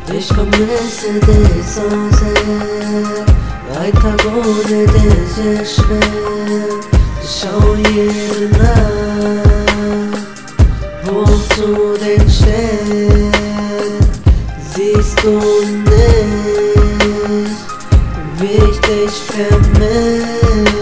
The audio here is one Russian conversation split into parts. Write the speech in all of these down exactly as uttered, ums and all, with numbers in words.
Ich vermisse dich so sehr, weiter ohne dich ist schwer. Ich schau jede Nacht hoch zu den Sternen. Siehst du nicht, wie ich dich vermisse?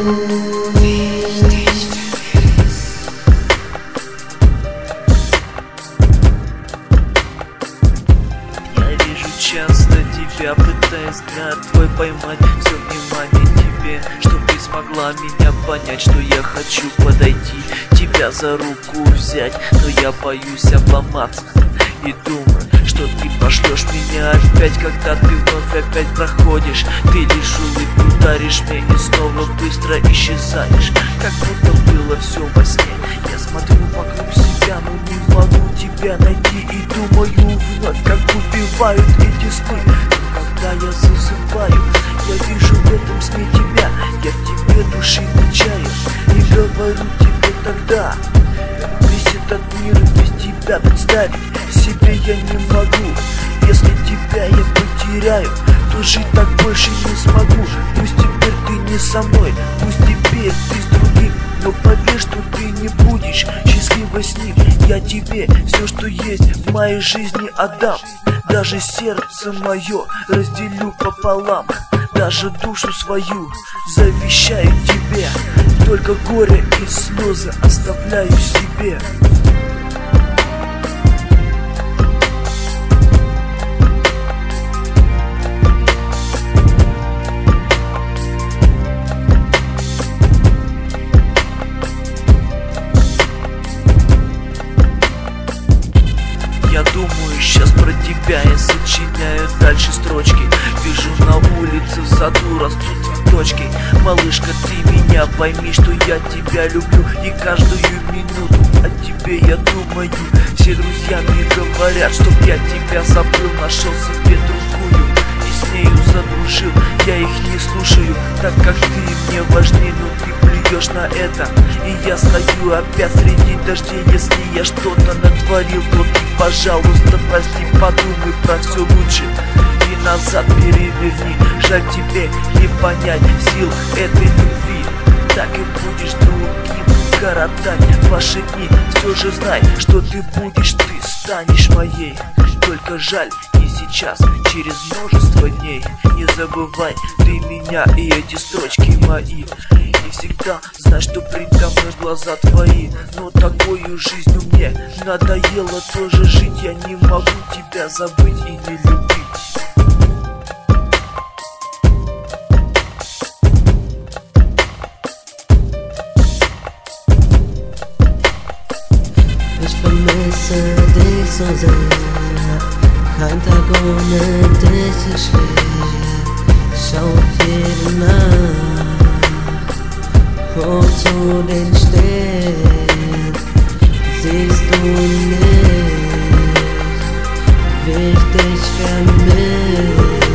Часто тебя пытаюсь взгляд твой поймать, все внимание тебе, чтоб ты смогла меня понять, что я хочу подойти, тебя за руку взять, но я боюсь обломаться и думаю, что ты пошлешь меня опять, когда ты вновь опять проходишь. Ты лишь улыбку даришь мне и снова быстро исчезаешь, как будто было все во сне. Я смотрю вокруг себя, но не могу тебя найти и думаю вновь, как убивают эти сны. Но когда я засыпаю, я вижу в этом сне тебя, я в тебе души не чаю и говорю тебе тогда: весь этот мир без тебя представить себе я не могу. Если тебя я потеряю, то жить так больше не смогу. Пусть теперь ты не со мной, пусть теперь ты с другим, но поверь, что ты не будешь счастливой с ним. Я тебе все, что есть в моей жизни отдам, даже сердце мое разделю пополам, даже душу свою завещаю тебе, только горе и слезы оставляю себе. Я думаю сейчас про тебя, я сочиняю дальше строчки. Вижу на улице в саду растут цветочки. Малышка, ты меня пойми, что я тебя люблю, и каждую минуту о тебе я думаю. Все друзья мне говорят, чтоб я тебя забыл, нашел себе другую и с нею задружил. Я их не слушаю, так как ты мне важнее, но ты плюешь на это. И я стою опять среди дождей. Если я что-то натворил, то ты, пожалуйста, прости, подумай про все лучше и назад переверни. Жаль тебе не понять сил этой любви, так и будешь другим коротать ваши дни. Все же знай, что ты будешь, ты станешь моей. Только жаль не сейчас, через множество дней. Не забывай ты меня и эти строчки мои. И всегда знай, что предо мной глаза твои. Но такую жизнь мне надоело тоже жить. Я не могу тебя забыть и не любить. Ich vermisse dich so sehr, kein Tag ohne dich ist schwer. Schau jede Nacht hoch zu den Sternen. Siehst du nicht, wie ich dich vermisse?